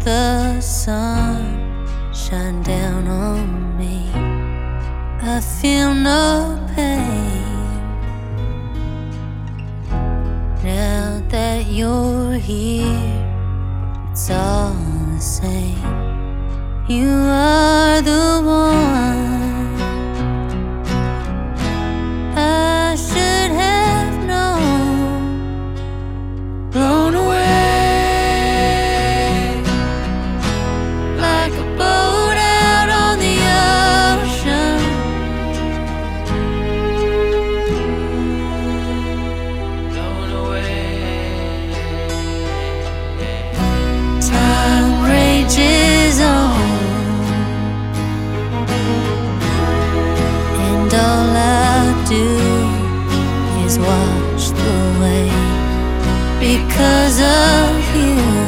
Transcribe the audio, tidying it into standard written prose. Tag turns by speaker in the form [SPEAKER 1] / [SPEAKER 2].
[SPEAKER 1] the sun shine down on me. I feel no pain now that you're here. It's all the same. You are the one I should have known. Blown away like a boat out on the ocean. Blown away. Time rages on, and all I do is watch the way because of you.